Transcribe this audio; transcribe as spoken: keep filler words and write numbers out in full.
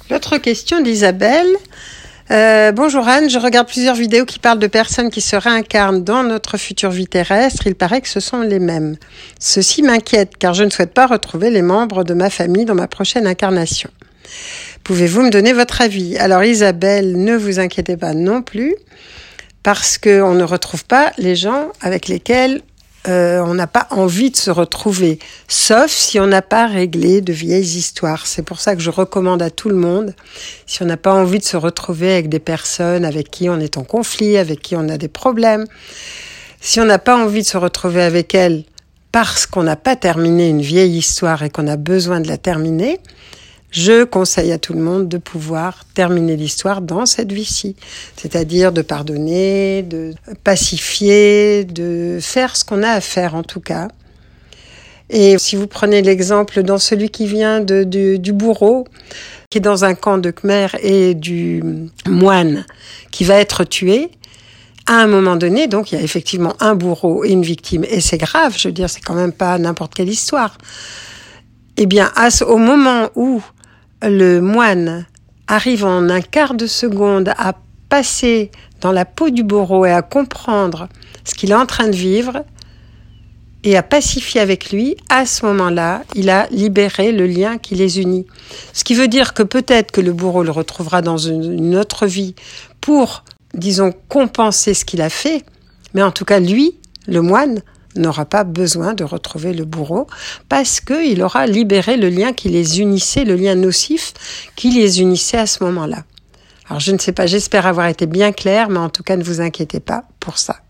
L'autre question d'Isabelle. Euh, bonjour Anne, je regarde plusieurs vidéos qui parlent de personnes qui se réincarnent dans notre future vie terrestre. Il paraît que ce sont les mêmes. Ceci m'inquiète car je ne souhaite pas retrouver les membres de ma famille dans ma prochaine incarnation. Pouvez-vous me donner votre avis? Alors Isabelle, ne vous inquiétez pas non plus parce qu'on ne retrouve pas les gens avec lesquels Euh, on n'a pas envie de se retrouver, sauf si on n'a pas réglé de vieilles histoires. C'est pour ça que je recommande à tout le monde, si on n'a pas envie de se retrouver avec des personnes avec qui on est en conflit, avec qui on a des problèmes, si on n'a pas envie de se retrouver avec elles parce qu'on n'a pas terminé une vieille histoire et qu'on a besoin de la terminer, je conseille à tout le monde de pouvoir terminer l'histoire dans cette vie-ci. C'est-à-dire de pardonner, de pacifier, de faire ce qu'on a à faire en tout cas. Et si vous prenez l'exemple dans celui qui vient de, de, du bourreau, qui est dans un camp de Khmer, et du moine qui va être tué, à un moment donné, donc il y a effectivement un bourreau et une victime, et c'est grave, je veux dire, c'est quand même pas n'importe quelle histoire. Eh bien, à ce, au moment où le moine arrive en un quart de seconde à passer dans la peau du bourreau et à comprendre ce qu'il est en train de vivre et à pacifier avec lui, à ce moment-là, il a libéré le lien qui les unit. Ce qui veut dire que peut-être que le bourreau le retrouvera dans une autre vie pour, disons, compenser ce qu'il a fait, mais en tout cas, lui, le moine, n'aura pas besoin de retrouver le bourreau parce qu'il aura libéré le lien qui les unissait, le lien nocif qui les unissait à ce moment-là. Alors je ne sais pas, j'espère avoir été bien claire, mais en tout cas ne vous inquiétez pas pour ça.